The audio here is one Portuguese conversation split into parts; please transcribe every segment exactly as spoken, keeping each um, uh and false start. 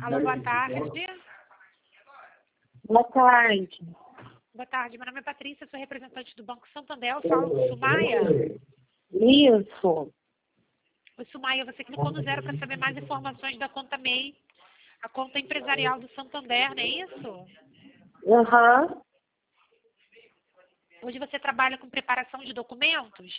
Alô, boa tarde. Boa tarde. Boa tarde, meu nome é Patrícia, sou representante do Banco Santander. Eu falo com o Sumaia. Isso. Oi, Sumaia, você clicou no zero para saber mais informações da conta M E I, a conta empresarial do Santander, não é isso? Aham. Hoje você trabalha com preparação de documentos?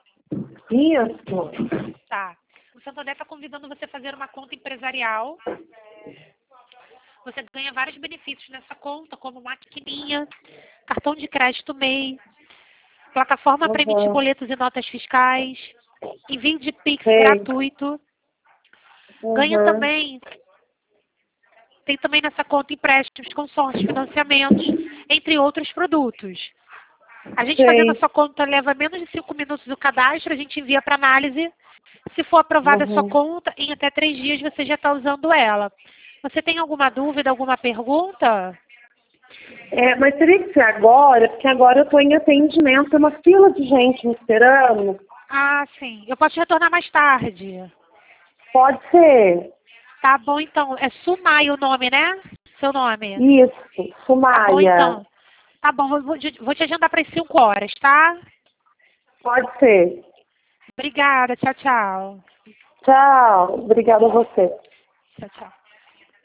Isso. Tá. O Santander está convidando você a fazer uma conta empresarial. Você ganha vários benefícios nessa conta, como maquininha, cartão de crédito M E I, plataforma para emitir Aham. boletos e notas fiscais, envio de Pix Sei. gratuito. Ganha Aham. também, tem também nessa conta empréstimos, consórcios, financiamentos, entre outros produtos. A gente fazendo a Sei. sua conta leva menos de cinco minutos o cadastro, a gente envia para análise. Se for aprovada a sua Aham. conta, em até três dias você já está usando ela. Você tem alguma dúvida, alguma pergunta? É, mas teria que ser agora, porque agora eu estou em atendimento, tem uma fila de gente me esperando. Ah, sim. Eu posso te retornar mais tarde. Pode ser. Tá bom, então. É Sumai o nome, né? Seu nome. Isso. Tá bom, Sumaia. então. Tá bom, vou, vou vou te agendar para as cinco horas, tá? Pode ser. Obrigada. Tchau, tchau. Tchau. Obrigada a você. Tchau, tchau.